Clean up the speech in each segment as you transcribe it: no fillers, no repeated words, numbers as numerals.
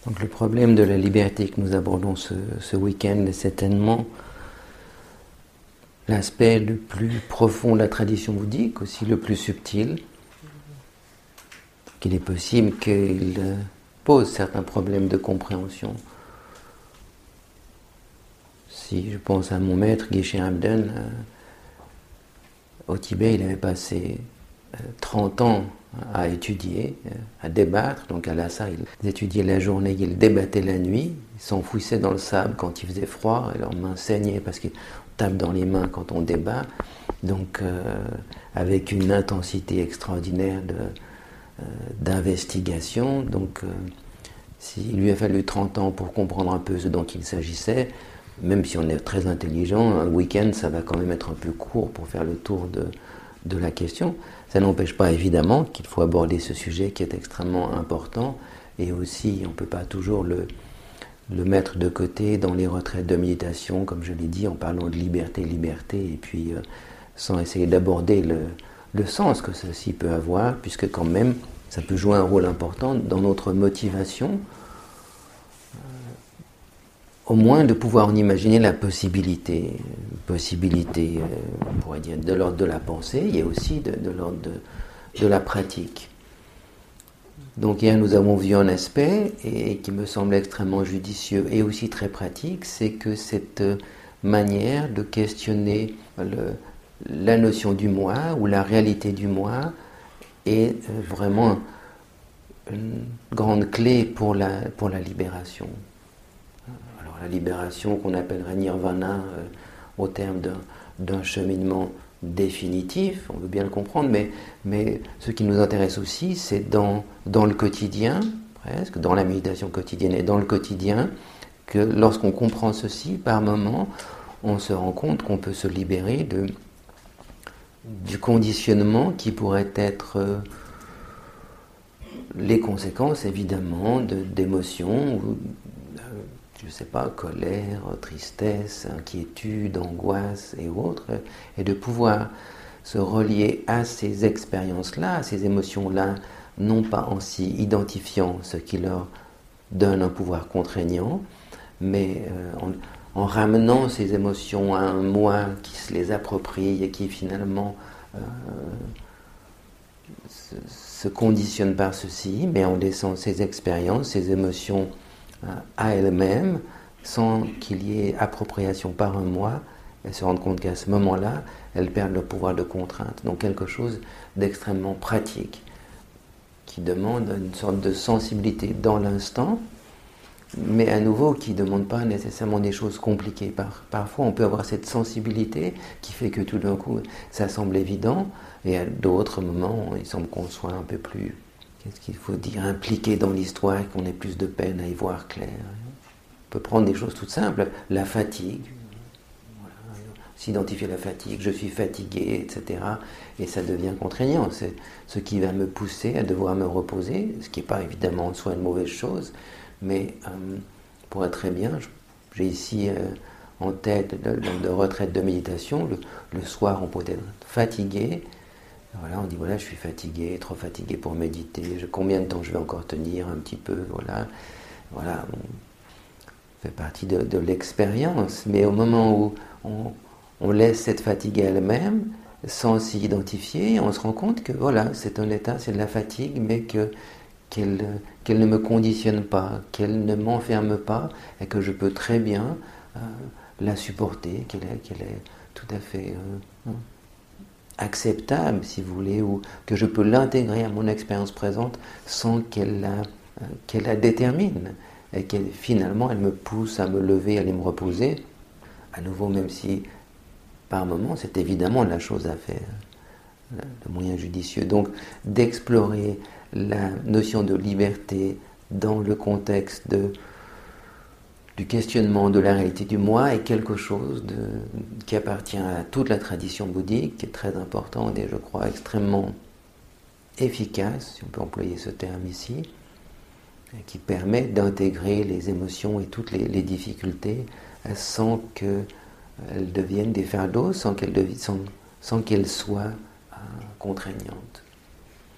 Donc le problème de la liberté que nous abordons ce week-end est certainement l'aspect le plus profond de la tradition bouddhique, aussi le plus subtil. Qu'il est possible qu'il pose certains problèmes de compréhension. Si je pense à mon maître, Geshe Abden, au Tibet, il avait passé 30 ans à étudier, à débattre. Donc à Lhasa, il étudiait la journée, il débattait la nuit, il s'enfouissait dans le sable quand il faisait froid, et leurs mains saignaient parce qu'on tape dans les mains quand on débat. Donc avec une intensité extraordinaire d'investigation. Donc s'il lui a fallu 30 ans pour comprendre un peu ce dont il s'agissait, même si on est très intelligent, un week-end, ça va quand même être un peu court pour faire le tour de la question. Ça n'empêche pas évidemment qu'il faut aborder ce sujet qui est extrêmement important, et aussi on ne peut pas toujours le mettre de côté dans les retraites de méditation, comme je l'ai dit, en parlant de liberté, et puis sans essayer d'aborder le sens que ceci peut avoir, puisque quand même ça peut jouer un rôle important dans notre motivation, au moins de pouvoir en imaginer la possibilité, on pourrait dire, de l'ordre de la pensée, et aussi de l'ordre de la pratique. Donc hier nous avons vu un aspect, et qui me semble extrêmement judicieux et aussi très pratique, c'est que cette manière de questionner la notion du moi, ou la réalité du moi, est vraiment une grande clé pour la libération. Alors la libération qu'on appellerait nirvana au terme d'un cheminement définitif, on veut bien le comprendre, mais ce qui nous intéresse aussi, c'est dans le quotidien, presque, dans la méditation quotidienne et dans le quotidien, que lorsqu'on comprend ceci, par moment, on se rend compte qu'on peut se libérer du conditionnement qui pourrait être les conséquences, évidemment, d'émotions, je ne sais pas, colère, tristesse, inquiétude, angoisse et autres, et de pouvoir se relier à ces expériences-là, à ces émotions-là, non pas en s'y identifiant ce qui leur donne un pouvoir contraignant, mais en ramenant ces émotions à un moi qui se les approprie et qui finalement se conditionne par ceci, mais en laissant ces expériences, ces émotions à elles-mêmes, sans qu'il y ait appropriation par un moi, elles se rendent compte qu'à ce moment-là, elles perdent leur pouvoir de contrainte. Donc quelque chose d'extrêmement pratique, qui demande une sorte de sensibilité dans l'instant, mais à nouveau qui ne demande pas nécessairement des choses compliquées. Parfois on peut avoir cette sensibilité qui fait que tout d'un coup ça semble évident, et à d'autres moments il semble qu'on soit un peu plus, qu'est-ce qu'il faut dire, impliqué dans l'histoire et qu'on ait plus de peine à y voir clair. On peut prendre des choses toutes simples, la fatigue, voilà, s'identifier à la fatigue, je suis fatigué, etc. Et ça devient contraignant, c'est ce qui va me pousser à devoir me reposer, ce qui n'est pas évidemment en soi une mauvaise chose, mais pour être très bien, j'ai ici en tête de retraite de méditation, le soir on peut être fatigué. Voilà, on dit voilà, je suis fatigué, trop fatigué pour méditer, combien de temps je vais encore tenir, un petit peu, voilà, on fait partie de l'expérience, mais au moment où on laisse cette fatigue à elle-même, sans s'y identifier, on se rend compte que voilà, c'est un état, c'est de la fatigue, mais qu'elle ne me conditionne pas, qu'elle ne m'enferme pas, et que je peux très bien la supporter, qu'elle est tout à fait acceptable, si vous voulez, ou que je peux l'intégrer à mon expérience présente sans qu'elle la détermine, et qu'elle finalement elle me pousse à me lever, à aller me reposer, à nouveau, même si par moment c'est évidemment la chose à faire, le moyen judicieux. Donc d'explorer la notion de liberté dans le contexte du questionnement de la réalité du moi est quelque chose qui appartient à toute la tradition bouddhique, qui est très importante et je crois extrêmement efficace, si on peut employer ce terme ici, et qui permet d'intégrer les émotions et toutes les difficultés sans qu'elles deviennent des fardeaux, sans qu'elles soient contraignantes.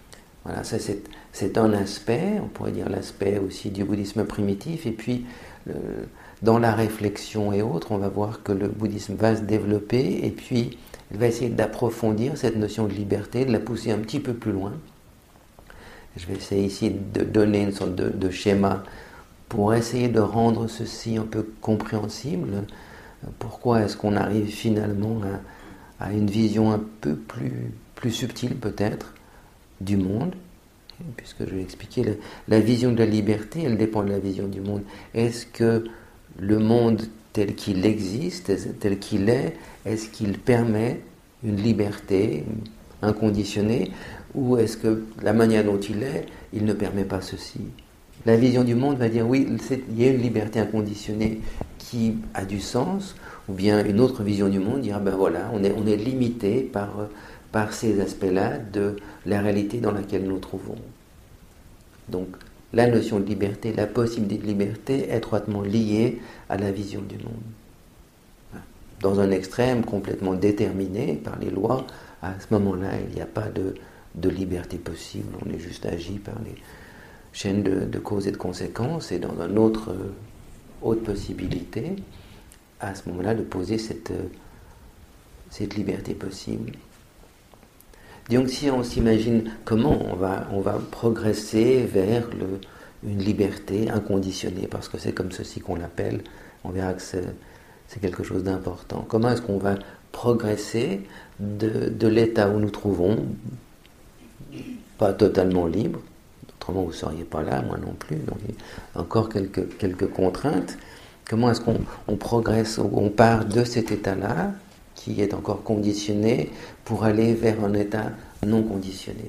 Voilà, ça c'est un aspect, on pourrait dire l'aspect aussi du bouddhisme primitif, et puis dans la réflexion et autres, on va voir que le bouddhisme va se développer, et puis il va essayer d'approfondir cette notion de liberté, de la pousser un petit peu plus loin. Je vais essayer ici de donner une sorte de schéma pour essayer de rendre ceci un peu compréhensible. Pourquoi est-ce qu'on arrive finalement à une vision un peu plus subtile peut-être du monde, puisque je vais expliquer, la vision de la liberté, elle dépend de la vision du monde. Est-ce que le monde tel qu'il existe, tel qu'il est-ce qu'il permet une liberté inconditionnée, ou est-ce que la manière dont il ne permet pas ceci? La vision du monde va dire oui, il y a une liberté inconditionnée qui a du sens, ou bien une autre vision du monde dira ben voilà, on est limité par ces aspects-là de la réalité dans laquelle nous nous trouvons. Donc la notion de liberté, la possibilité de liberté est étroitement liée à la vision du monde. Dans un extrême complètement déterminé par les lois, à ce moment-là, il n'y a pas de liberté possible, on est juste agi par les chaînes de causes et de conséquences, et dans une autre possibilité, à ce moment-là, de poser cette liberté possible. Donc si on s'imagine comment on va progresser vers une liberté inconditionnée, parce que c'est comme ceci qu'on l'appelle, on verra que c'est quelque chose d'important. Comment est-ce qu'on va progresser de l'état où nous trouvons, pas totalement libre, autrement vous ne seriez pas là, moi non plus, donc il y a encore quelques contraintes. Comment est-ce qu'on progresse, on part de cet état-là, qui est encore conditionné, pour aller vers un état non conditionné.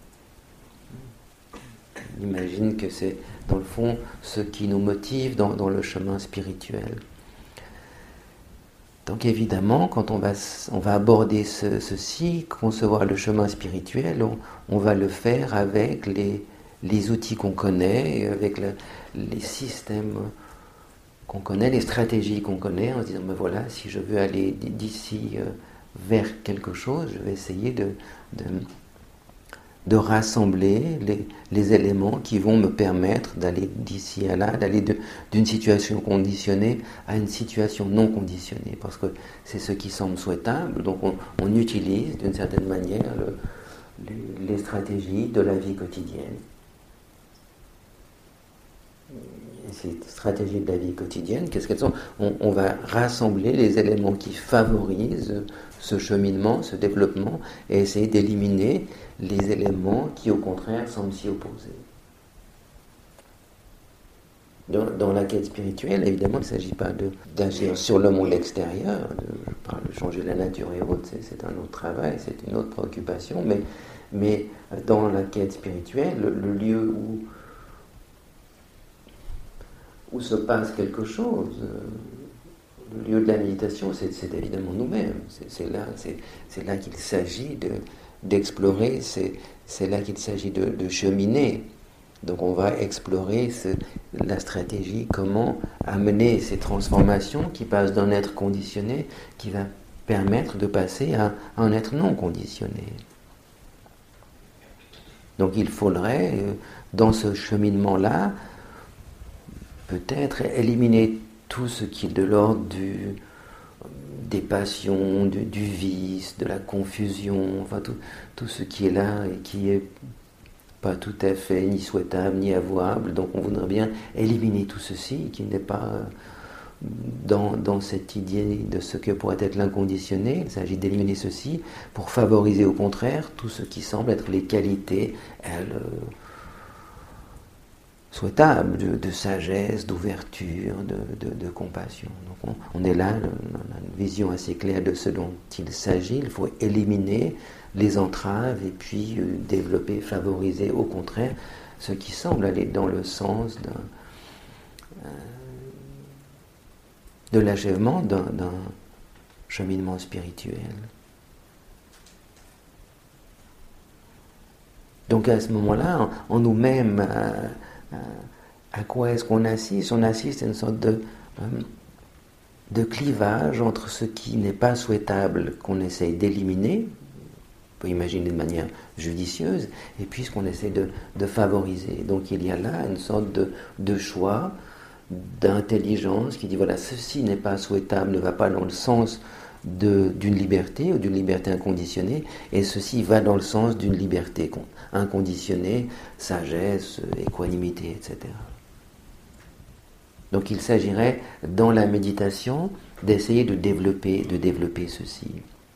On imagine que c'est, dans le fond, ce qui nous motive dans le chemin spirituel. Donc évidemment, quand on va aborder ceci, concevoir le chemin spirituel, on va le faire avec les outils qu'on connaît, avec les systèmes qu'on connaît, les stratégies qu'on connaît, en se disant, ben voilà, si je veux aller d'ici vers quelque chose, je vais essayer de rassembler les éléments qui vont me permettre d'aller d'ici à là, d'aller d'une situation conditionnée à une situation non conditionnée, parce que c'est ce qui semble souhaitable, donc on utilise d'une certaine manière les stratégies de la vie quotidienne. Et ces stratégies de la vie quotidienne, qu'est-ce qu'elles sont? On va rassembler les éléments qui favorisent ce cheminement, ce développement, et essayer d'éliminer les éléments qui, au contraire, semblent s'y opposer. Dans la quête spirituelle, évidemment, il ne s'agit pas d'agir sur le monde extérieur, de changer la nature et autres, c'est un autre travail, c'est une autre préoccupation, mais dans la quête spirituelle, le lieu où se passe quelque chose, le lieu de la méditation, c'est évidemment nous-mêmes. C'est là qu'il s'agit d'explorer, c'est là qu'il s'agit de cheminer. Donc on va explorer la stratégie, comment amener ces transformations qui passent d'un être conditionné, qui va permettre de passer à un être non conditionné. Donc il faudrait, dans ce cheminement-là, peut-être éliminer tout ce qui est de l'ordre des passions, du vice, de la confusion, enfin tout ce qui est là et qui est pas tout à fait ni souhaitable ni avouable. Donc on voudrait bien éliminer tout ceci qui n'est pas dans cette idée de ce que pourrait être l'inconditionné. Il s'agit d'éliminer ceci pour favoriser au contraire tout ce qui semble être les qualités, elles, souhaitable, de sagesse, d'ouverture, de compassion. Donc on est là, on a une vision assez claire de ce dont il s'agit. Il faut éliminer les entraves et puis développer, favoriser au contraire ce qui semble aller dans le sens de l'achèvement d'un cheminement spirituel. Donc à ce moment-là, en nous-mêmes, à quoi est-ce qu'on assiste? On assiste à une sorte de clivage entre ce qui n'est pas souhaitable, qu'on essaye d'éliminer, peut imaginer de manière judicieuse, et puis ce qu'on essaie de favoriser. Donc il y a là une sorte de choix, d'intelligence qui dit voilà, ceci n'est pas souhaitable, ne va pas dans le sens d'une liberté ou d'une liberté inconditionnée, et ceci va dans le sens d'une liberté inconditionnée, sagesse, équanimité, etc. Donc il s'agirait, dans la méditation, d'essayer de développer ceci.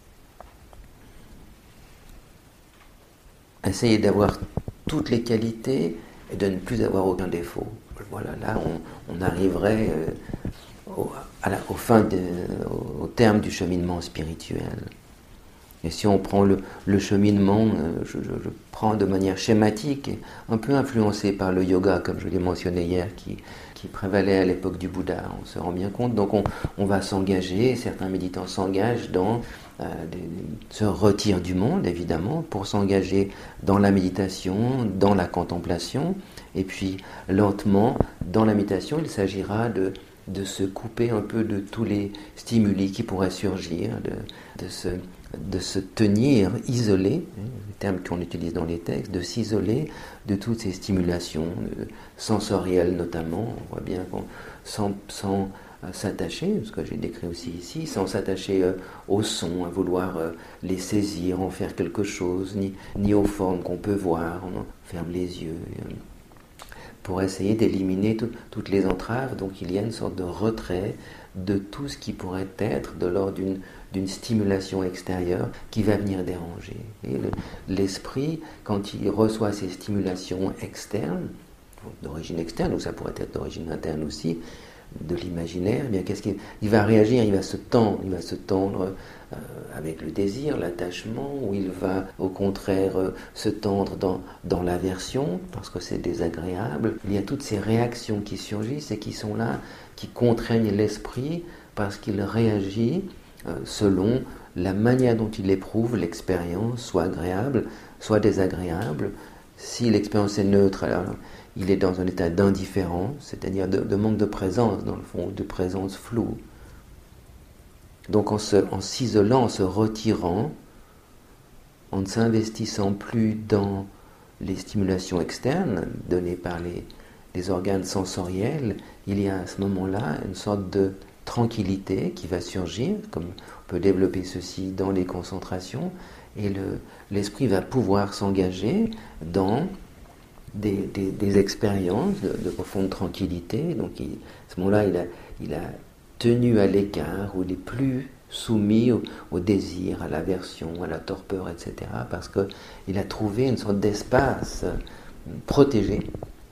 Essayer d'avoir toutes les qualités et de ne plus avoir aucun défaut. Voilà, là on arriverait au terme du cheminement spirituel. Et si on prend le cheminement, je prends de manière schématique, un peu influencé par le yoga, comme je l'ai mentionné hier, qui prévalait à l'époque du Bouddha, on se rend bien compte. Donc on va s'engager, certains méditants s'engagent se retirent du monde, évidemment, pour s'engager dans la méditation, dans la contemplation, et puis lentement, dans la méditation, il s'agira de se couper un peu de tous les stimuli qui pourraient surgir, de se tenir isolé, le terme qu'on utilise dans les textes, de s'isoler de toutes ces stimulations sensorielles notamment. On voit bien qu'on sans s'attacher, ce que j'ai décrit aussi ici, sans s'attacher aux sons, à vouloir les saisir, en faire quelque chose, ni aux formes qu'on peut voir, on ferme les yeux, pour essayer d'éliminer toutes les entraves. Donc il y a une sorte de retrait de tout ce qui pourrait être de l'ordre d'une stimulation extérieure qui va venir déranger. Et l'esprit, quand il reçoit ces stimulations externes, d'origine externe, ou ça pourrait être d'origine interne aussi, de l'imaginaire, eh bien qu'est-ce qu'il va réagir, il va se tendre avec le désir, l'attachement, ou il va au contraire se tendre dans l'aversion, parce que c'est désagréable. Il y a toutes ces réactions qui surgissent et qui sont là, qui contraignent l'esprit, parce qu'il réagit selon la manière dont il éprouve l'expérience, soit agréable, soit désagréable. Si l'expérience est neutre, alors il est dans un état d'indifférence, c'est-à-dire de manque de présence, dans le fond, de présence floue. Donc en s'isolant, en se retirant, en ne s'investissant plus dans les stimulations externes données par les organes sensoriels, il y a à ce moment-là une sorte de tranquillité qui va surgir, comme on peut développer ceci dans les concentrations, et l'esprit va pouvoir s'engager dans des expériences de profonde tranquillité. Donc à ce moment-là, il a tenu à l'écart, où il est plus soumis au désir, à l'aversion, à la torpeur, etc. Parce qu'il a trouvé une sorte d'espace protégé,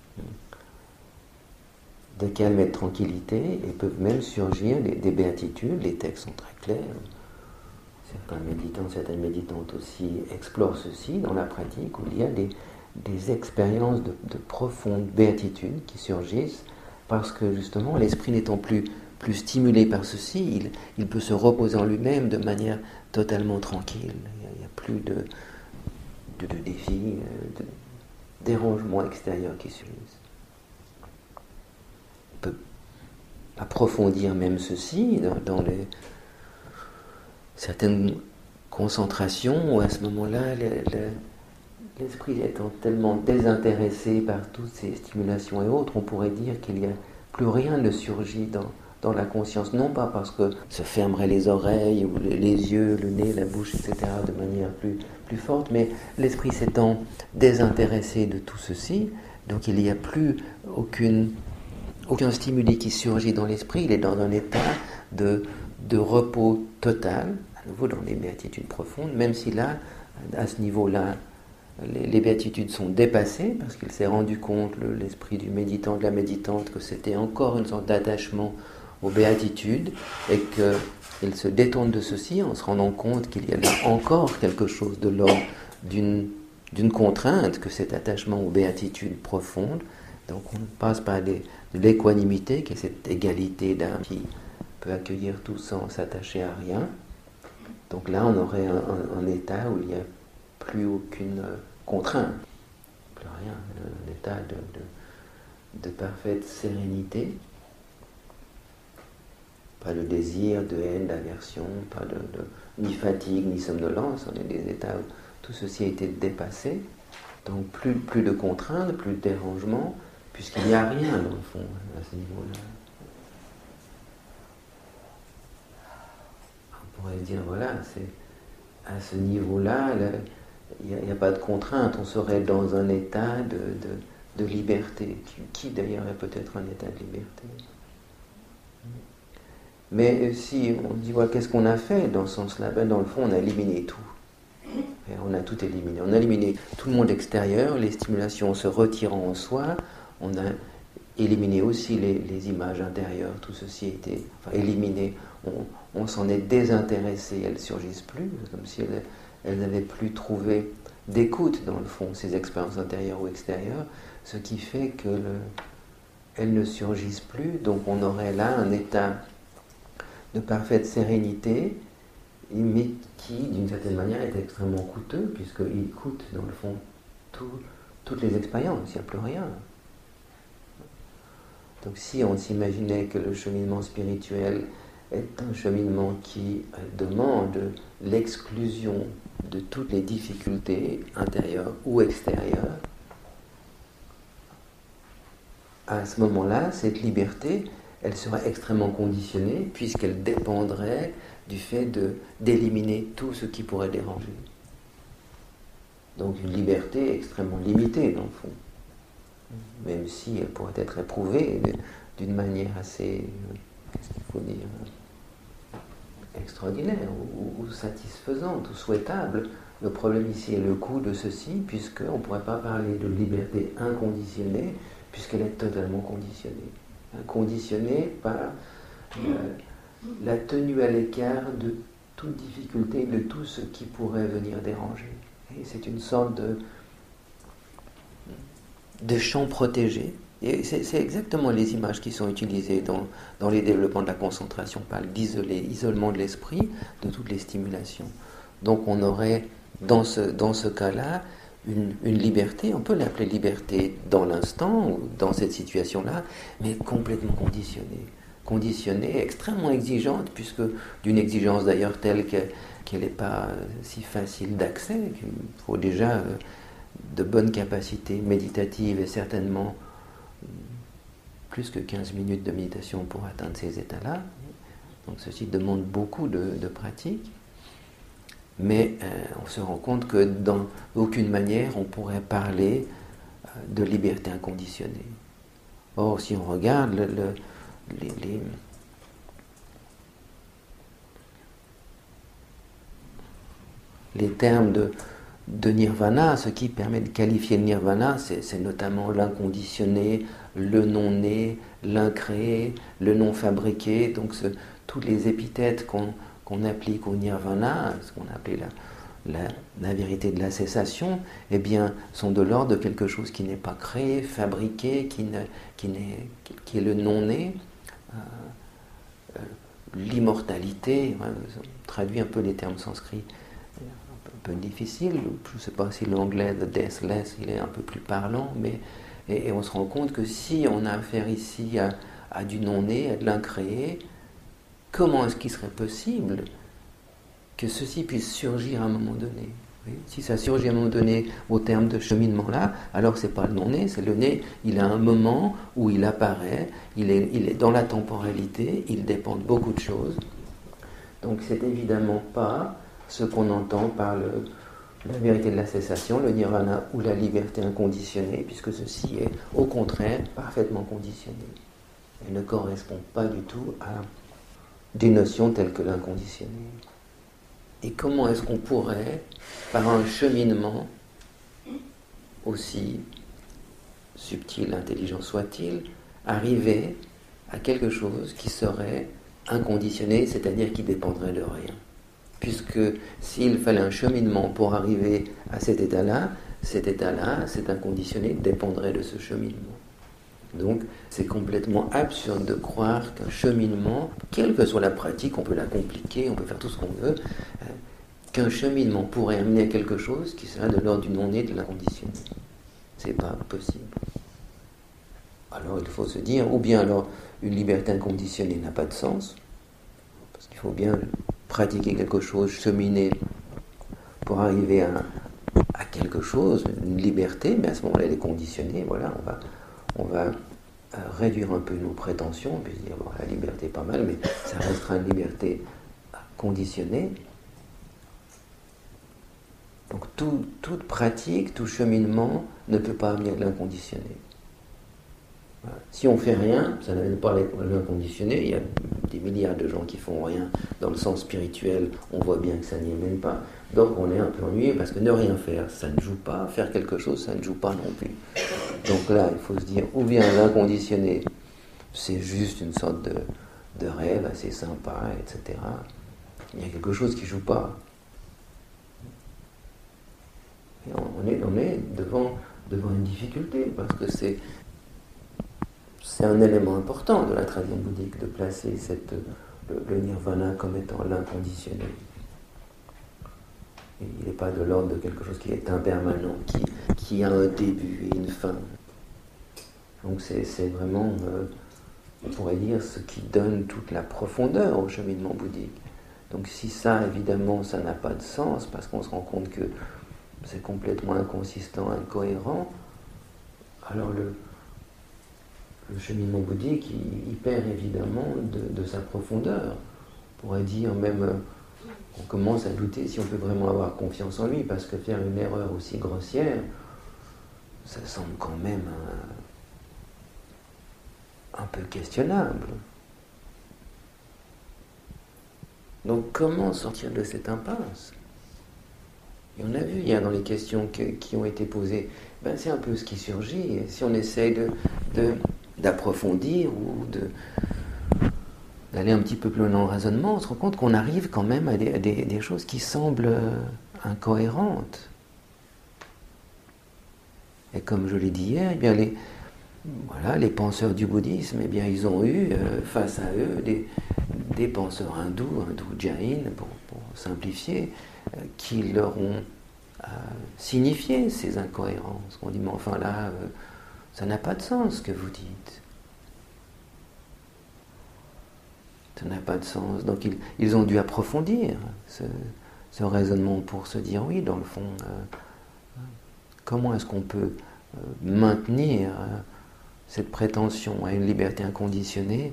de calme et de tranquillité, et peuvent même surgir des béatitudes. Les textes sont très clairs. Certains méditants, certaines méditantes aussi explorent ceci dans la pratique, où il y a des expériences de profonde béatitude qui surgissent, parce que justement l'esprit n'étant plus stimulé par ceci, il peut se reposer en lui-même de manière totalement tranquille. Il n'y a plus de défis, de dérangements extérieurs qui surgissent. On peut approfondir même ceci dans certaines concentrations, où à ce moment-là, l'esprit étant tellement désintéressé par toutes ces stimulations et autres, on pourrait dire qu'il n'y a plus rien ne surgit dans la conscience, non pas parce que se fermeraient les oreilles ou les yeux, le nez, la bouche, etc. de manière plus forte, mais l'esprit s'étant désintéressé de tout ceci, donc il n'y a plus aucun stimuli qui surgit dans l'esprit, il est dans un état de repos total, à nouveau dans les béatitudes profondes, même si là, à ce niveau-là, les béatitudes sont dépassées, parce qu'il s'est rendu compte, l'esprit du méditant, de la méditante, que c'était encore une sorte d'attachement aux béatitudes, et qu'il se détourne de ceci en se rendant compte qu'il y a là encore quelque chose de l'ordre d'une contrainte, que cet attachement aux béatitudes profondes. Donc on passe par de l'équanimité, qui est cette égalité d'âme qui peut accueillir tout sans s'attacher à rien. Donc là on aurait un état où il n'y a plus aucune contrainte, plus rien, un état de parfaite sérénité. Pas de désir, de haine, d'aversion, pas ni fatigue, ni somnolence. On est des états tout ceci a été dépassé. Donc plus de contraintes, plus de dérangements, puisqu'il n'y a rien dans le fond à ce niveau-là. On pourrait dire, voilà, c'est à ce niveau-là, il n'y a pas de contrainte, on serait dans un état de liberté, qui d'ailleurs est peut-être un état de liberté. Mais si on dit, voilà, qu'est-ce qu'on a fait dans ce sens-là? Ben, dans le fond, on a éliminé tout. Et on a tout éliminé. On a éliminé tout le monde extérieur, les stimulations se retirant en soi, on a éliminé aussi les images intérieures, tout ceci a été éliminé. On s'en est désintéressé, elles ne surgissent plus, comme si elles n'avaient plus trouvé d'écoute, dans le fond, ces expériences intérieures ou extérieures, ce qui fait qu'elles ne surgissent plus, donc on aurait là un état de parfaite sérénité, mais qui, d'une certaine manière, est extrêmement coûteux, puisqu'il coûte, dans le fond, toutes les expériences, il n'y a plus rien. Donc si on s'imaginait que le cheminement spirituel est un cheminement qui demande l'exclusion de toutes les difficultés intérieures ou extérieures, à ce moment-là, cette liberté, elle serait extrêmement conditionnée, puisqu'elle dépendrait du fait d'éliminer tout ce qui pourrait déranger. Donc une liberté extrêmement limitée, dans le fond. Même si elle pourrait être éprouvée d'une manière assez, qu'est-ce qu'il faut dire, extraordinaire, ou satisfaisante, ou souhaitable. Le problème ici est le coût de ceci, puisqu'on ne pourrait pas parler de liberté inconditionnée, puisqu'elle est totalement conditionnée. Conditionnée par la tenue à l'écart de toute difficulté, de tout ce qui pourrait venir déranger. Et c'est une sorte de champ protégé. Et c'est exactement les images qui sont utilisées dans les développements de la concentration. On parle d'isolement de l'esprit, de toutes les stimulations. Donc on aurait, dans ce cas-là, une liberté, on peut l'appeler liberté dans l'instant, ou dans cette situation-là, mais complètement conditionnée, extrêmement exigeante, puisque d'une exigence d'ailleurs telle qu'elle n'est pas si facile d'accès, qu'il faut déjà de bonnes capacités méditatives et certainement plus que 15 minutes de méditation pour atteindre ces états-là. Donc ceci demande beaucoup de pratique. Mais on se rend compte que dans aucune manière on pourrait parler de liberté inconditionnée. Or, si on regarde les termes de nirvana, ce qui permet de qualifier le nirvana, c'est notamment l'inconditionné, le non-né, l'incréé, le non-fabriqué, donc tous les épithètes qu'on applique au nirvana, ce qu'on appelait la vérité de la cessation, eh bien, sont de l'ordre de quelque chose qui n'est pas créé, fabriqué, qui est le non-né, l'immortalité, on traduit un peu les termes sanscrits, un peu difficile, je ne sais pas si l'anglais the deathless il est un peu plus parlant, mais et on se rend compte que si on a affaire ici à du non-né, à de l'incréé, comment est-ce qu'il serait possible que ceci puisse surgir à un moment donné? Oui, si ça surgit à un moment donné au terme de cheminement-là, alors c'est pas le non-né, c'est le né. Il a un moment où il apparaît, il est dans la temporalité, il dépend de beaucoup de choses. Donc c'est évidemment pas ce qu'on entend par la vérité de la cessation, le nirvana ou la liberté inconditionnée, puisque ceci est au contraire parfaitement conditionné. Elle ne correspond pas du tout à des notions telles que l'inconditionné. Et comment est-ce qu'on pourrait, par un cheminement aussi subtil, intelligent soit-il, arriver à quelque chose qui serait inconditionné, c'est-à-dire qui dépendrait de rien? Puisque s'il fallait un cheminement pour arriver à cet état-là, cet inconditionné, dépendrait de ce cheminement. Donc, c'est complètement absurde de croire qu'un cheminement, quelle que soit la pratique, on peut la compliquer, on peut faire tout ce qu'on veut, qu'un cheminement pourrait amener à quelque chose qui serait de l'ordre du non-né, de l'inconditionné. C'est pas possible. Alors, il faut se dire, ou bien alors, une liberté inconditionnée n'a pas de sens, parce qu'il faut bien pratiquer quelque chose, cheminer pour arriver quelque chose, une liberté, mais à ce moment-là, elle est conditionnée. Voilà, on va réduire un peu nos prétentions, on peut se dire, bon, la liberté est pas mal, mais ça restera une liberté conditionnée. Donc toute pratique, tout cheminement ne peut pas amener à l'inconditionné. Voilà. Si on ne fait rien, ça n'amène pas à l'inconditionné. Il y a des milliards de gens qui font rien. Dans le sens spirituel, on voit bien que ça n'y amène pas. Donc on est un peu ennuyé parce que ne rien faire, ça ne joue pas. Faire quelque chose, ça ne joue pas non plus. Donc là, il faut se dire, ou bien l'inconditionné, c'est juste une sorte de rêve assez sympa, etc. Il y a quelque chose qui ne joue pas. Et on est devant une difficulté, parce que c'est un élément important de la tradition bouddhique de placer le nirvana comme étant l'inconditionné. Il n'est pas de l'ordre de quelque chose qui est impermanent, qui a un début et une fin. Donc c'est vraiment, on pourrait dire, ce qui donne toute la profondeur au cheminement bouddhique. Donc si ça, évidemment, ça n'a pas de sens, parce qu'on se rend compte que c'est complètement inconsistant, incohérent, alors le cheminement bouddhique, il perd évidemment de sa profondeur. On pourrait dire même, on commence à douter si on peut vraiment avoir confiance en lui, parce que faire une erreur aussi grossière, ça semble quand même un peu questionnable. Donc comment sortir de cette impasse? Et on a vu hier dans les questions qui ont été posées, c'est un peu ce qui surgit. Si on essaye d'approfondir ou d'aller un petit peu plus loin dans le raisonnement, on se rend compte qu'on arrive quand même à des choses qui semblent incohérentes. Et comme je l'ai dit hier, les penseurs du bouddhisme, ils ont eu face à eux des penseurs hindous jain, pour simplifier, qui leur ont signifié ces incohérences. On dit, mais enfin là, ça n'a pas de sens ce que vous dites. Ça n'a pas de sens. Donc ils ont dû approfondir ce raisonnement pour se dire, oui, dans le fond, comment est-ce qu'on peut maintenir cette prétention à une liberté inconditionnée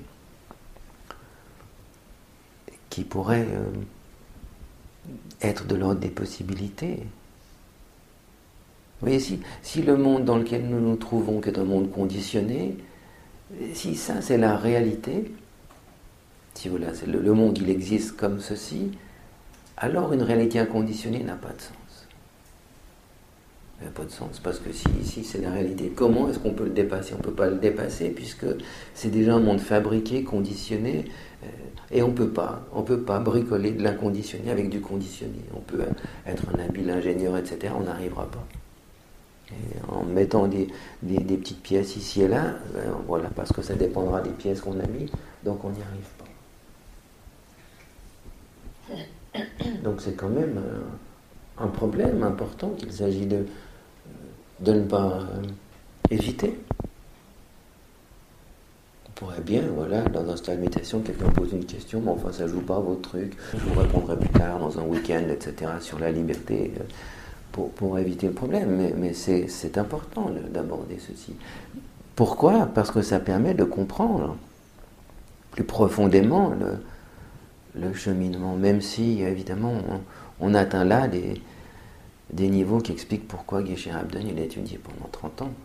qui pourrait être de l'ordre des possibilités. Vous voyez, si le monde dans lequel nous nous trouvons, qui est un monde conditionné, si ça c'est la réalité, si voilà, c'est le monde il existe comme ceci, alors une réalité inconditionnée n'a pas de sens. Il n'a pas de sens, parce que si c'est la réalité, comment est-ce qu'on peut le dépasser? On ne peut pas le dépasser, puisque c'est déjà un monde fabriqué, conditionné, et on ne peut pas bricoler de l'inconditionné avec du conditionné. On peut être un habile ingénieur, etc., on n'arrivera pas. Et en mettant des petites pièces ici et là, voilà, parce que ça dépendra des pièces qu'on a mis, donc on n'y arrive pas. Donc c'est quand même un problème important qu'il s'agit de ne pas éviter. On pourrait bien, voilà, dans un stade de méditation, quelqu'un pose une question, mais enfin ça joue pas votre truc, je vous répondrai plus tard dans un week-end, etc., sur la liberté, pour éviter le problème. Mais c'est important d'aborder ceci. Pourquoi? Parce que ça permet de comprendre plus profondément le cheminement, même si, évidemment, on atteint là des niveaux qui expliquent pourquoi Geshe Rabdon il a étudié pendant 30 ans.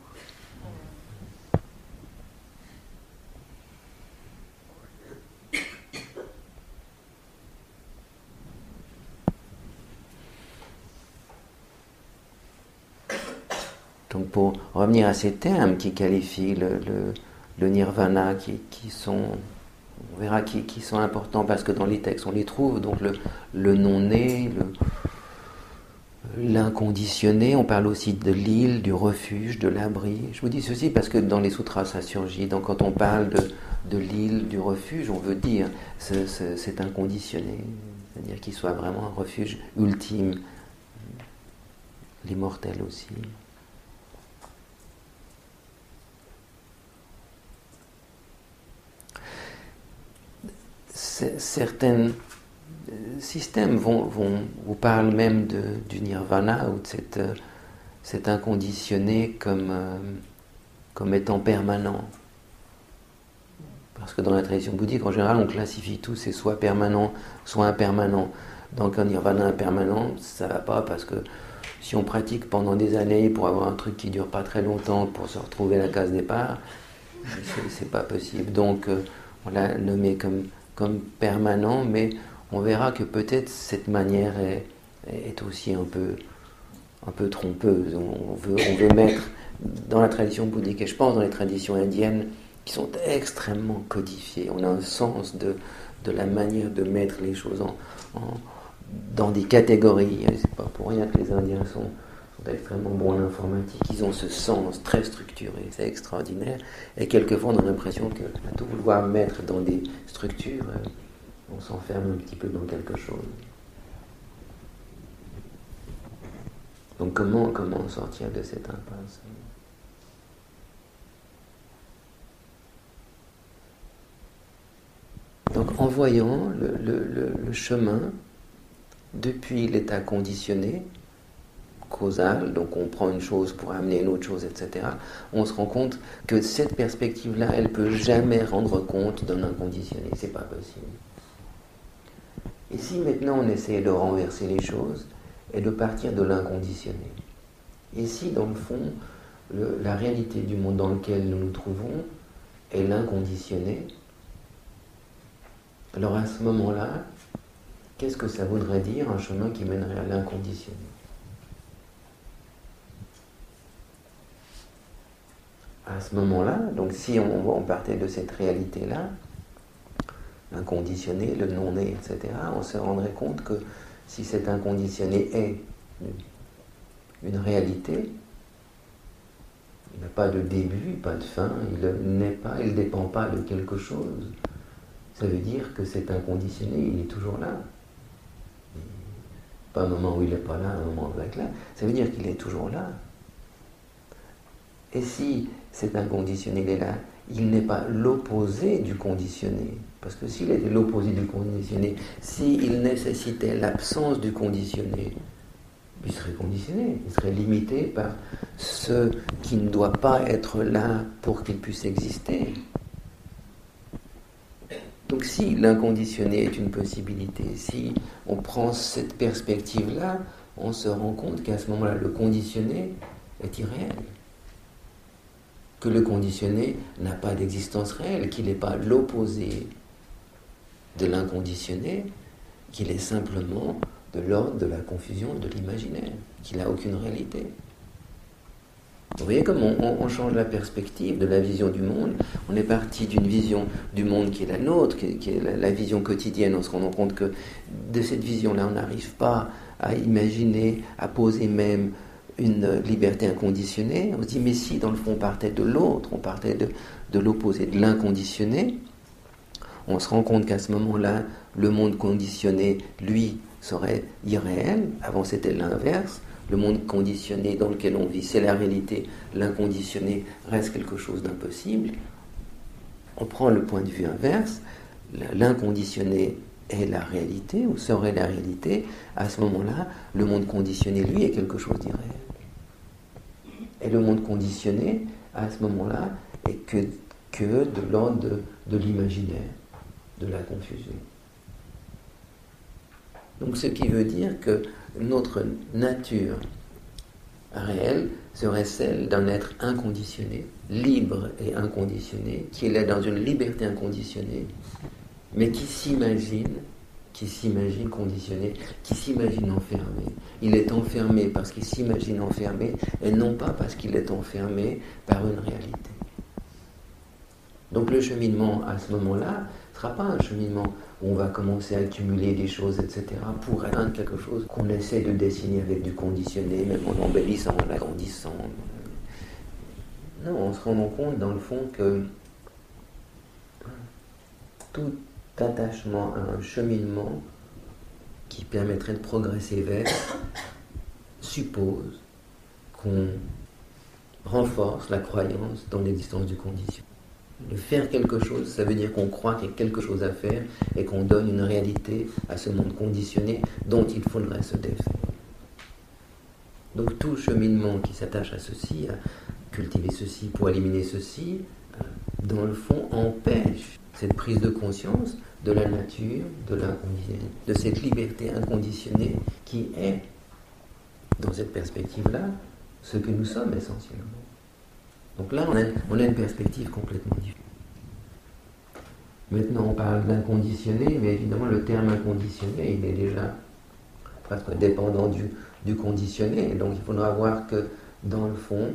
Donc pour revenir à ces termes qui qualifient le nirvana, qui sont, on verra, qui sont importants parce que dans les textes on les trouve, donc le non-né, l'inconditionné, on parle aussi de l'île, du refuge, de l'abri. Je vous dis ceci parce que dans les sutras ça surgit, donc quand on parle de l'île, du refuge, on veut dire c'est inconditionné, c'est-à-dire qu'il soit vraiment un refuge ultime, l'immortel aussi. Certains systèmes vous parlent même du nirvana ou de cette cet inconditionné comme étant permanent. Parce que dans la tradition bouddhique, en général, on classifie tout, c'est soit permanent, soit impermanent. Donc un nirvana impermanent, ça ne va pas, parce que si on pratique pendant des années pour avoir un truc qui ne dure pas très longtemps, pour se retrouver à la case départ, c'est pas possible. Donc on l'a nommé comme permanent, mais on verra que peut-être cette manière est aussi un peu trompeuse. On veut mettre dans la tradition bouddhique, et je pense dans les traditions indiennes, qui sont extrêmement codifiées. On a un sens de la manière de mettre les choses dans des catégories. C'est pas pour rien que les Indiens sont extrêmement bons en informatique. Ils ont ce sens très structuré, c'est extraordinaire. Et quelquefois, on a l'impression que à tout vouloir mettre dans des structures, on s'enferme un petit peu dans quelque chose. Donc comment sortir de cette impasse ? Donc en voyant le chemin depuis l'état conditionné, causal, donc on prend une chose pour amener une autre chose, etc., on se rend compte que cette perspective-là, elle ne peut jamais rendre compte d'un inconditionné, c'est pas possible. Et si maintenant on essaie de renverser les choses et de partir de l'inconditionné, et si dans le fond, la réalité du monde dans lequel nous nous trouvons est l'inconditionné, alors à ce moment-là, qu'est-ce que ça voudrait dire un chemin qui mènerait à l'inconditionné ? À ce moment-là, donc si on partait de cette réalité-là, l'inconditionné, le non-né, etc., on se rendrait compte que si cet inconditionné est une réalité, il n'a pas de début, pas de fin, il n'est pas, il ne dépend pas de quelque chose. Ça veut dire que cet inconditionné, il est toujours là. Pas un moment où il n'est pas là, un moment où il va être là. Ça veut dire qu'il est toujours là. Et si cet inconditionné est là, il n'est pas l'opposé du conditionné. Parce que s'il était l'opposé du conditionné, s'il nécessitait l'absence du conditionné, il serait conditionné, il serait limité par ce qui ne doit pas être là pour qu'il puisse exister. Donc si l'inconditionné est une possibilité, si on prend cette perspective-là, on se rend compte qu'à ce moment-là, le conditionné est irréel. Que le conditionné n'a pas d'existence réelle, qu'il n'est pas l'opposé de l'inconditionné, qu'il est simplement de l'ordre de la confusion et de l'imaginaire, qu'il n'a aucune réalité. Vous voyez comment on change la perspective de la vision du monde. On est parti d'une vision du monde qui est la nôtre, qui est la vision quotidienne, en se rendant compte que de cette vision-là, on n'arrive pas à imaginer, à poser même une liberté inconditionnée. On se dit, mais si, dans le fond, on partait de l'autre, on partait de l'opposé, de l'inconditionné, on se rend compte qu'à ce moment-là, le monde conditionné, lui, serait irréel. Avant, c'était l'inverse. Le monde conditionné dans lequel on vit, c'est la réalité. L'inconditionné reste quelque chose d'impossible. On prend le point de vue inverse. L'inconditionné est la réalité, ou serait la réalité. À ce moment-là, le monde conditionné, lui, est quelque chose d'irréel. Et le monde conditionné, à ce moment-là, est que de l'ordre de l'imaginaire, de la confusion. Donc ce qui veut dire que notre nature réelle serait celle d'un être inconditionné, libre et inconditionné, qui est là dans une liberté inconditionnée, mais qui s'imagine conditionné, qui s'imagine enfermé. Il est enfermé parce qu'il s'imagine enfermé, et non pas parce qu'il est enfermé par une réalité. Donc le cheminement à ce moment-là ne sera pas un cheminement où on va commencer à accumuler des choses, etc., pour atteindre quelque chose qu'on essaie de dessiner avec du conditionné, même en embellissant, en l'agrandissant. Non, on se rend compte dans le fond que tout attachement à un cheminement qui permettrait de progresser vers suppose qu'on renforce la croyance dans l'existence du conditionnement. De faire quelque chose, ça veut dire qu'on croit qu'il y a quelque chose à faire et qu'on donne une réalité à ce monde conditionné dont il faudrait se défaire. Donc tout cheminement qui s'attache à ceci, à cultiver ceci pour éliminer ceci, dans le fond empêche cette prise de conscience de la nature, de l'inconditionnel, de cette liberté inconditionnée qui est, dans cette perspective-là, ce que nous sommes essentiellement. Donc là, on a une perspective complètement différente. Maintenant, on parle d'inconditionné, mais évidemment, le terme inconditionné, il est déjà presque dépendant du conditionné. Donc, il faudra voir que, dans le fond,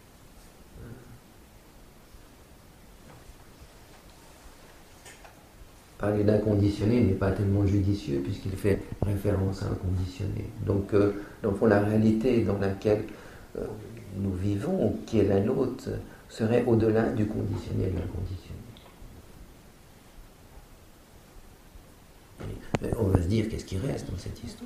parler d'inconditionné n'est pas tellement judicieux, puisqu'il fait référence à un conditionné. Donc, dans le fond, la réalité dans laquelle nous vivons, qui est la nôtre, serait au-delà du conditionné et de l'inconditionné. On va se dire, qu'est-ce qui reste dans cette histoire ?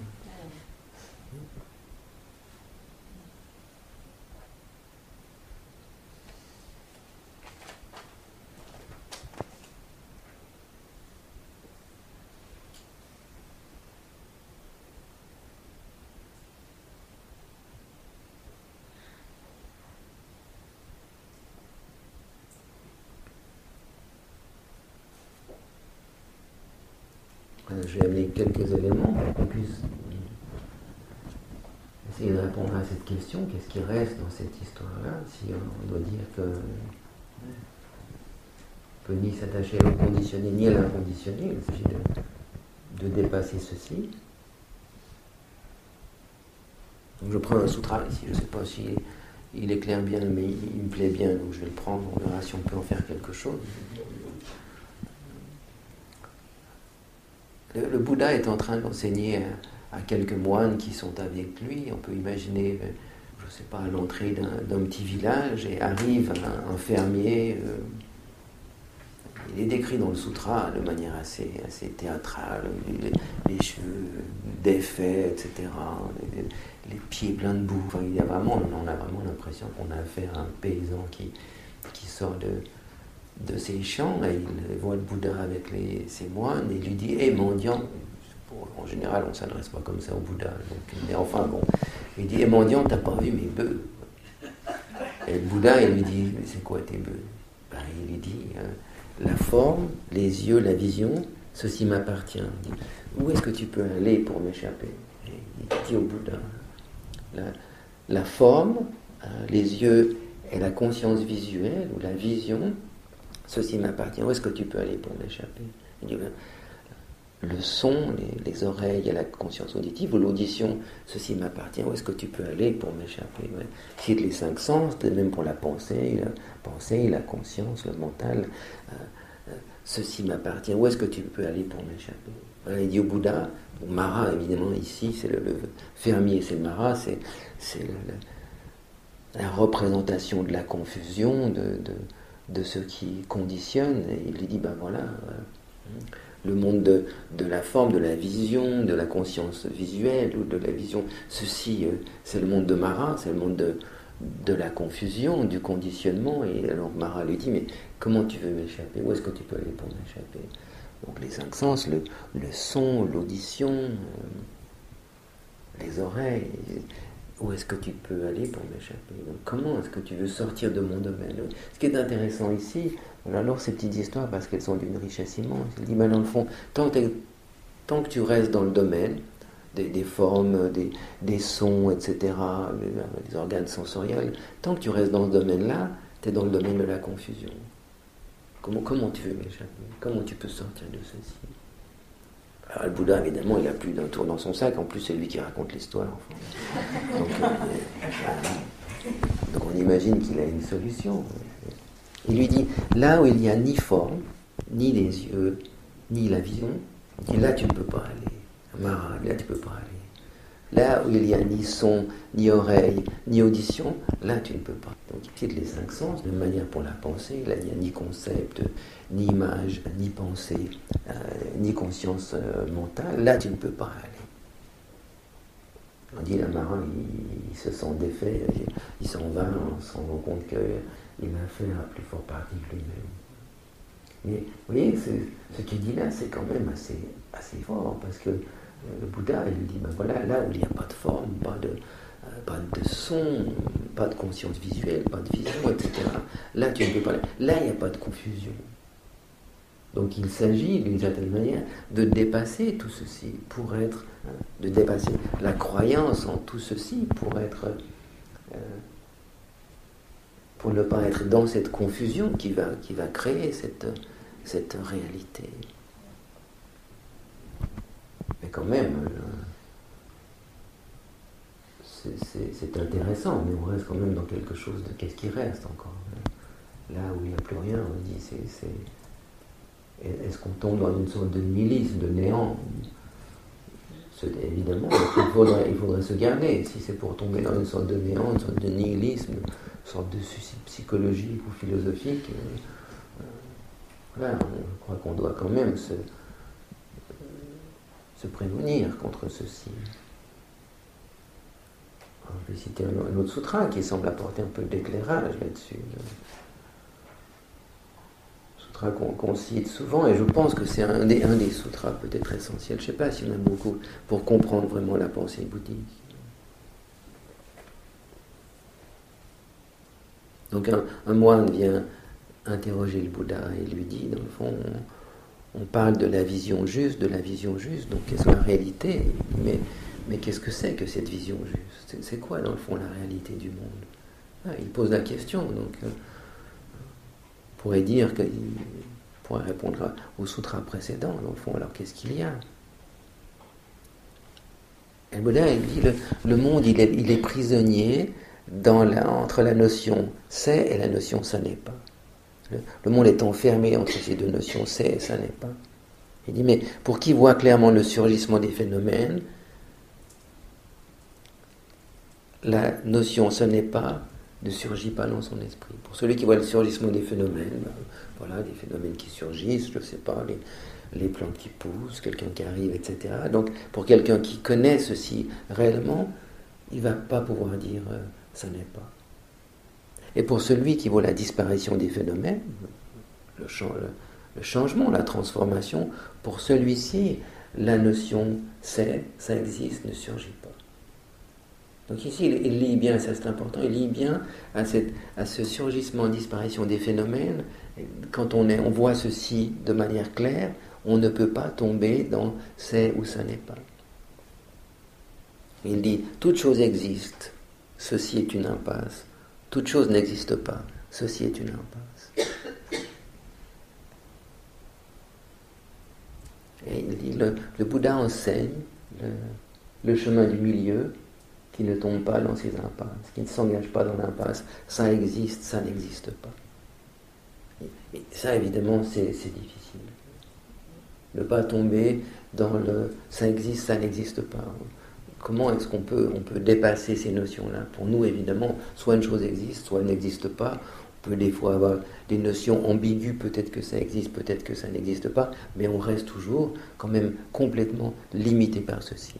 Je vais amener quelques éléments pour qu'on puisse essayer de répondre à cette question. Qu'est-ce qui reste dans cette histoire-là? Si on doit dire que ne peut ni s'attacher à l'inconditionné ni à l'inconditionné, il s'agit de dépasser ceci. Donc je prends un sutra ici, je ne sais pas si il éclaire bien, mais il me plaît bien, donc je vais le prendre, on verra si on peut en faire quelque chose. Le Bouddha est en train d'enseigner à quelques moines qui sont avec lui. On peut imaginer, je ne sais pas, à l'entrée d'un petit village, et arrive un fermier. Il est décrit dans le sutra de manière assez théâtrale, les cheveux défaits, etc., les pieds pleins de boue. Enfin, on a vraiment l'impression qu'on a affaire à un paysan qui sort de ses champs, et il voit le Bouddha avec ses moines, et il lui dit « Hé, mendiant !» En général, on ne s'adresse pas comme ça au Bouddha. Mais enfin, bon, il dit « Hé, mendiant, t'as pas vu mes bœufs ?» Et le Bouddha, il lui dit « Mais c'est quoi tes bœufs ?» Il lui dit la forme, les yeux, la vision, ceci m'appartient. Il dit, où est-ce que tu peux aller pour m'échapper? Et il dit au Bouddha, la forme, les yeux et la conscience visuelle, ou la vision, ceci m'appartient. Où est-ce que tu peux aller pour m'échapper? Il dit, le son, les oreilles et la conscience auditive, ou l'audition, ceci m'appartient. Où est-ce que tu peux aller pour m'échapper? Cite les 5 sens, même pour la pensée, la conscience, le mental. Ceci m'appartient. Où est-ce que tu peux aller pour m'échapper? Il dit au Bouddha, Mara évidemment ici, c'est le fermier, c'est le Mara, c'est la représentation de la confusion, de ce qui conditionne. Et il lui dit, ben voilà, le monde de la forme, de la vision, de la conscience visuelle ou de la vision, ceci c'est le monde de Mara, c'est le monde de la confusion, du conditionnement. Et alors Mara lui dit, mais comment tu veux m'échapper? Où est-ce que tu peux aller pour m'échapper? Donc les 5 sens, le son, l'audition, les oreilles, où est-ce que tu peux aller pour m'échapper? Donc comment est-ce que tu veux sortir de mon domaine? Ce qui est intéressant ici, alors ces petites histoires, parce qu'elles sont d'une richesse immense, il dit, dans le fond, tant que tu restes dans le domaine des formes, des sons, etc., les organes sensoriels, tant que tu restes dans ce domaine-là, tu es dans le domaine de la confusion. Comment tu veux m'échapper? Comment tu peux sortir de ceci? Alors le Bouddha, évidemment, il a plus d'un tour dans son sac, en plus c'est lui qui raconte l'histoire. Enfin. Donc on imagine qu'il a une solution. Il lui dit, là où il n'y a ni forme, ni les yeux, ni la vision, il dit, là tu ne peux pas aller. Mara, là tu ne peux pas aller. Là où il n'y a ni son, ni oreille, ni audition, là tu ne peux pas. Donc il cite les 5 sens de manière pour la pensée. Là il n'y a ni concept, ni image, ni pensée, ni conscience mentale. Là tu ne peux pas aller. On dit, la marin, il se sent défait, il s'en va en se rendant compte qu'il a affaire à plus fort parti que lui-même. Mais vous voyez, ce qu'il dit là, c'est quand même assez fort, parce que le Bouddha, il lui dit, ben voilà, là où il n'y a pas de forme, pas de son, pas de conscience visuelle, pas de vision, etc. Là, tu ne peux pas. Là, il n'y a pas de confusion. Donc il s'agit d'une certaine manière de dépasser tout ceci pour être, de dépasser la croyance en tout ceci pour être, pour ne pas être dans cette confusion qui va créer cette réalité. Mais quand même, c'est intéressant, mais on reste quand même dans quelque chose de qu'est-ce qui reste encore. Là où il n'y a plus rien, on dit est-ce qu'on tombe dans une sorte de nihilisme, de néant? Évidemment, il faudrait se garder. Si c'est pour tomber dans une sorte de néant, une sorte de nihilisme, une sorte de suicide psychologique ou philosophique, voilà, je crois qu'on doit quand même se prémunir contre ceci. Je vais citer un autre sutra qui semble apporter un peu d'éclairage là-dessus. Qu'on cite souvent, et je pense que c'est un des sutras peut-être essentiels, je ne sais pas s'il y en a beaucoup, pour comprendre vraiment la pensée bouddhique. Donc un moine vient interroger le Bouddha et lui dit, dans le fond, on parle de la vision juste, donc qu'est-ce que la réalité? Mais qu'est-ce que c'est que cette vision juste? C'est quoi, dans le fond, la réalité du monde? Il pose la question, donc... pourrait dire qu'il pourrait répondre au sutra précédent, dans le fond, alors qu'est-ce qu'il y a? Et le Bouddha, il dit, le monde, il est prisonnier entre la notion c'est et la notion ça n'est pas. Le monde est enfermé entre ces deux notions c'est et ça n'est pas. Il dit, mais pour qui voit clairement le surgissement des phénomènes, la notion ce n'est pas ne surgit pas dans son esprit. Pour celui qui voit le surgissement des phénomènes, voilà, des phénomènes qui surgissent, je ne sais pas, les plantes qui poussent, quelqu'un qui arrive, etc. Donc, pour quelqu'un qui connaît ceci réellement, il ne va pas pouvoir dire ça n'est pas. Et pour celui qui voit la disparition des phénomènes, le changement, la transformation, pour celui-ci, la notion c'est, ça existe, ne surgit pas. Donc ici, il lie bien, ça c'est important, il lie bien à ce surgissement, disparition des phénomènes. Quand on voit ceci de manière claire, on ne peut pas tomber dans c'est ou ça n'est pas. Il dit, toute chose existe, ceci est une impasse. Toute chose n'existe pas, ceci est une impasse. Et il dit, le Bouddha enseigne le chemin du milieu, qui ne tombe pas dans ces impasses, qui ne s'engage pas dans l'impasse. Ça existe, ça n'existe pas. Et ça, évidemment, c'est difficile. Ne pas tomber dans le ça existe, ça n'existe pas. Comment est-ce qu'on peut dépasser ces notions-là? Pour nous, évidemment, soit une chose existe, soit elle n'existe pas. On peut des fois avoir des notions ambiguës, peut-être que ça existe, peut-être que ça n'existe pas, mais on reste toujours quand même complètement limité par ceci.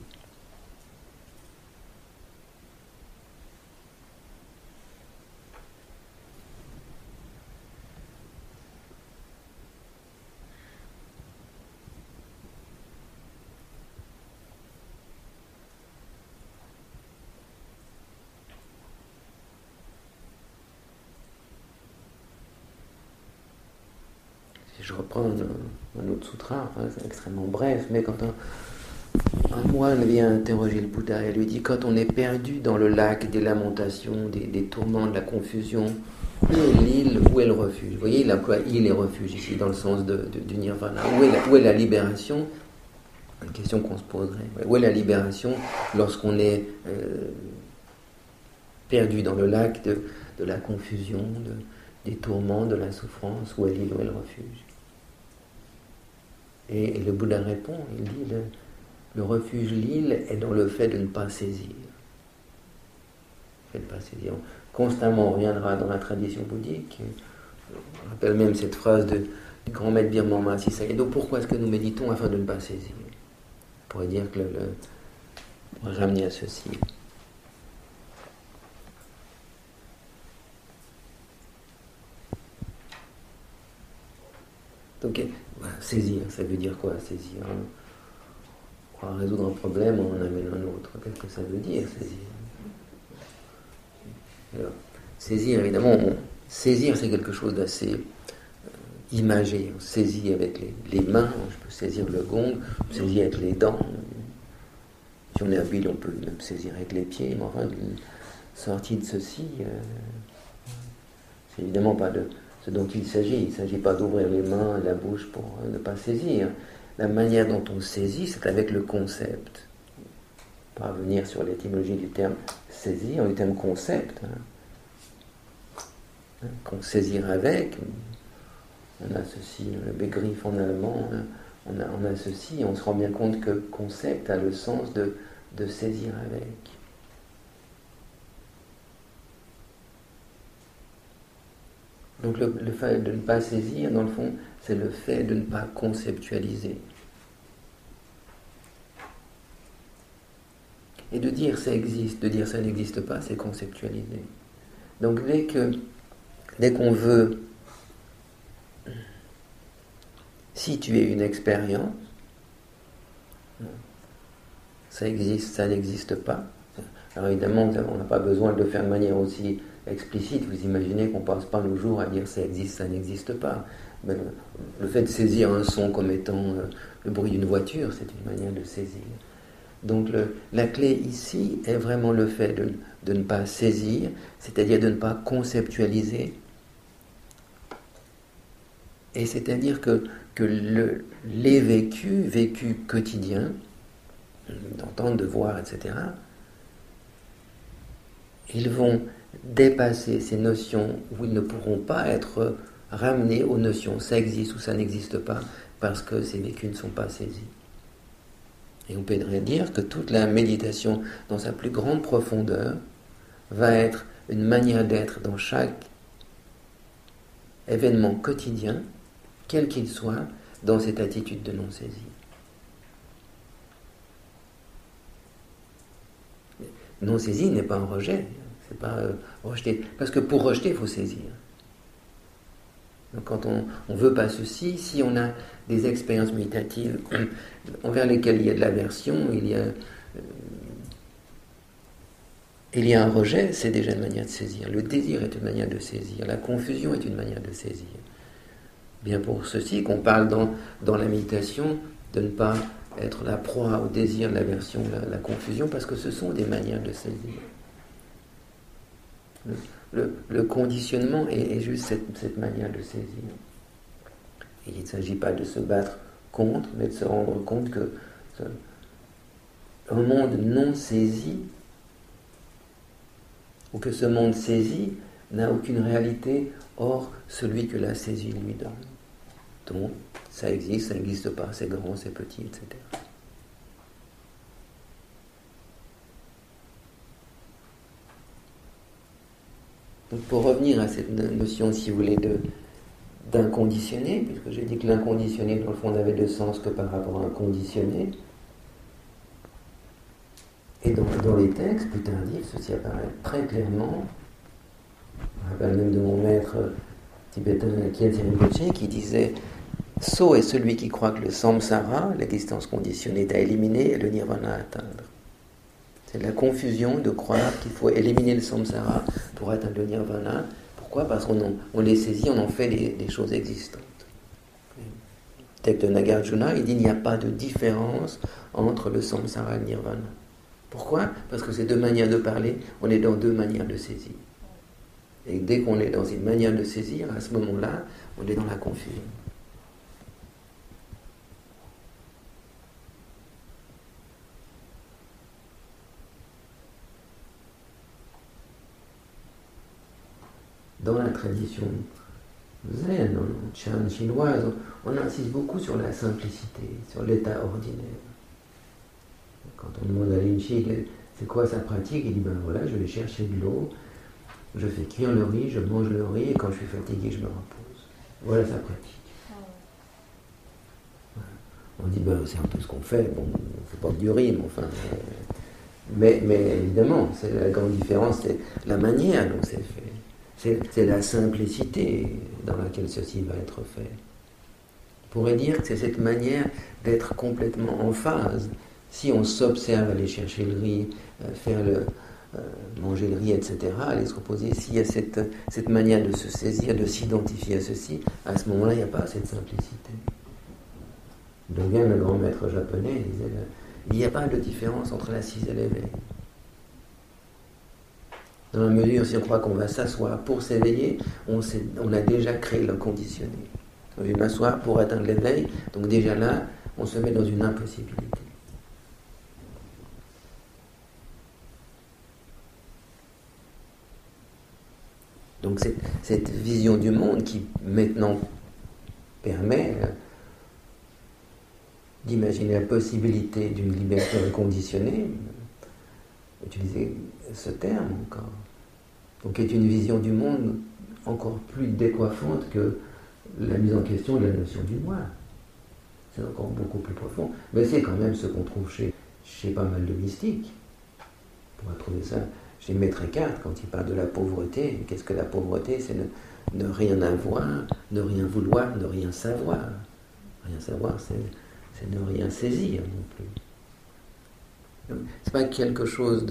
Je reprends un autre sutra, enfin, c'est extrêmement bref, mais quand un moine vient interroger le Bouddha et lui dit, quand on est perdu dans le lac des lamentations, des tourments, de la confusion, où est l'île, où est le refuge? Vous voyez, il emploie île et refuge ici, dans le sens du nirvana. Où est la libération? Une question qu'on se poserait. Où est la libération lorsqu'on est perdu dans le lac de la confusion, des tourments, de la souffrance? Où est l'île, où est le refuge? Et le Bouddha répond, il dit, le refuge, l'île, est dans le fait de ne pas saisir. Le fait de ne pas saisir. Constamment, on reviendra dans la tradition bouddhique. On rappelle même cette phrase du grand maître Birman Mahasi Sayadaw. Pourquoi est-ce que nous méditons afin de ne pas saisir? On pourrait dire que on va ramener à ceci. Donc, voilà, saisir, ça veut dire quoi, saisir? On croit résoudre un problème, on en amène un autre. Qu'est-ce que ça veut dire, saisir? Alors, saisir, évidemment, saisir c'est quelque chose d'assez imagé. On saisit avec les mains, je peux saisir le gong, on peut saisir avec les dents. Si on est habile, on peut même saisir avec les pieds, mais enfin, sorti de ceci, c'est évidemment pas de ce dont il s'agit. Il ne s'agit pas d'ouvrir les mains et la bouche pour ne pas saisir. La manière dont on saisit, c'est avec le concept. On va revenir sur l'étymologie du terme saisir, du terme concept. Qu'on saisir avec, on a ceci, le Begriff en allemand, on a ceci, on se rend bien compte que concept a le sens de saisir avec. Donc le fait de ne pas saisir, dans le fond, c'est le fait de ne pas conceptualiser. Et de dire ça existe, de dire ça n'existe pas, c'est conceptualiser. Donc dès qu'on veut situer une expérience, ça existe, ça n'existe pas. Alors évidemment, on n'a pas besoin de le faire de manière aussi explicite. Vous imaginez qu'on ne passe pas nos jours à dire ça existe, ça n'existe pas. Mais le fait de saisir un son comme étant le bruit d'une voiture, c'est une manière de saisir. Donc la clé ici est vraiment le fait de ne pas saisir, c'est-à-dire de ne pas conceptualiser. Et c'est-à-dire que les vécus quotidiens, d'entendre, de voir, etc., ils vont dépasser ces notions où ils ne pourront pas être ramenés aux notions ça existe ou ça n'existe pas parce que ces vécus ne sont pas saisis. Et on pourrait dire que toute la méditation dans sa plus grande profondeur va être une manière d'être dans chaque événement quotidien, quel qu'il soit, dans cette attitude de non-saisie. Non-saisie n'est pas un rejet, c'est pas rejeter. Parce que pour rejeter, il faut saisir. Donc quand on ne veut pas ceci, si on a des expériences méditatives envers lesquelles il y a de l'aversion, il y a un rejet, c'est déjà une manière de saisir. Le désir est une manière de saisir. La confusion est une manière de saisir. Bien pour ceci qu'on parle dans la méditation de ne pas être la proie au désir, l'aversion, la confusion, parce que ce sont des manières de saisir. Le conditionnement est juste cette manière de saisir. Et il ne s'agit pas de se battre contre, mais de se rendre compte que un monde non saisi, ou que ce monde saisi n'a aucune réalité hors celui que la saisie lui donne. Donc, ça existe, ça n'existe pas, c'est grand, c'est petit, etc. Donc, pour revenir à cette notion, si vous voulez, d'inconditionné, puisque j'ai dit que l'inconditionné, dans le fond, n'avait de sens que par rapport à un conditionné, et dans les textes plus tardifs, ceci apparaît très clairement. Je me rappelle même de mon maître tibétain Khyentse Rinpoche qui disait « Sot est celui qui croit que le samsara, l'existence conditionnée, est à éliminer et le nirvana à atteindre. » C'est de la confusion de croire qu'il faut éliminer le samsara pour atteindre le nirvana. Pourquoi ? Parce qu'on les saisit, on en fait des choses existantes. Le texte de Nagarjuna, il dit qu'il n'y a pas de différence entre le samsara et le nirvana. Pourquoi ? Parce que ces deux manières de parler, on est dans deux manières de saisir. Et dès qu'on est dans une manière de saisir, à ce moment-là, on est dans la confusion. Dans la tradition zen, en Chan chinoise, on insiste beaucoup sur la simplicité, sur l'état ordinaire. Quand on demande à Rinpoche c'est quoi sa pratique, il dit ben voilà, je vais chercher de l'eau, je fais cuire le riz, je mange le riz et quand je suis fatigué, je me repose. Voilà sa pratique. On dit ben c'est un peu ce qu'on fait, bon, on ne fait pas que du riz, mais enfin. Mais évidemment, c'est la grande différence, c'est la manière dont c'est fait. C'est la simplicité dans laquelle ceci va être fait. On pourrait dire que c'est cette manière d'être complètement en phase. Si on s'observe aller chercher le riz, faire manger le riz, etc., aller se reposer, s'il y a cette manière de se saisir, de s'identifier à ceci, à ce moment-là, il n'y a pas cette simplicité. Dogen, le grand maître japonais, disait il n'y a pas de différence entre l'assise et l'éveil. Dans la mesure, si on croit qu'on va s'asseoir pour s'éveiller, on a déjà créé le conditionné. On veut m'asseoir pour atteindre l'éveil, donc déjà là, on se met dans une impossibilité. Donc cette vision du monde qui maintenant permet d'imaginer la possibilité d'une liberté inconditionnée, utiliser ce terme encore, donc est une vision du monde encore plus décoiffante que la mise en question de la notion du moi. C'est encore beaucoup plus profond, mais c'est quand même ce qu'on trouve chez pas mal de mystiques. On pourrait trouver ça chez Maître Eckhart quand il parle de la pauvreté. Qu'est-ce que la pauvreté? C'est ne rien avoir, ne rien vouloir, ne rien savoir. Rien savoir, c'est ne rien saisir non plus. C'est pas quelque chose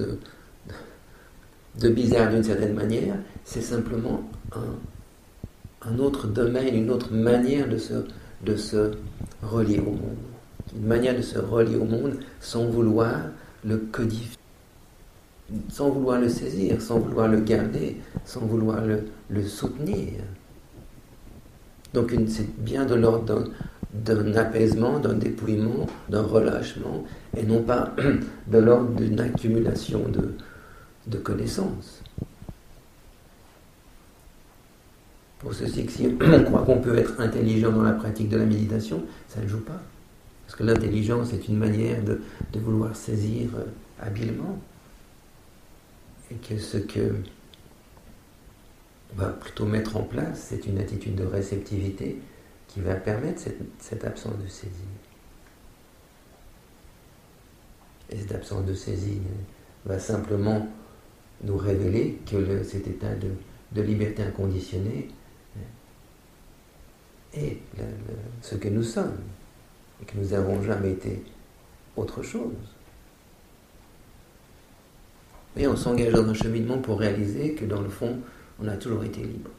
de bizarre d'une certaine manière, c'est simplement un autre domaine, une autre manière de se relier au monde. Une manière de se relier au monde sans vouloir le codifier, sans vouloir le saisir, sans vouloir le garder, sans vouloir le soutenir. Donc c'est bien de l'ordre d'un apaisement, d'un dépouillement, d'un relâchement, et non pas de l'ordre d'une accumulation de connaissances. Pour ceci que si on croit qu'on peut être intelligent dans la pratique de la méditation, ça ne joue pas. Parce que l'intelligence est une manière de vouloir saisir habilement. Et que ce que on va plutôt mettre en place, c'est une attitude de réceptivité qui va permettre cette absence de saisie. Et cette absence de saisie va simplement nous révéler que cet état de liberté inconditionnée est ce que nous sommes, et que nous n'avons jamais été autre chose. Et on s'engage dans un cheminement pour réaliser que dans le fond, on a toujours été libre.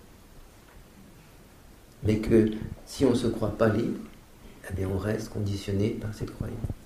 Mais que si on ne se croit pas libre, eh bien on reste conditionné par cette croyance.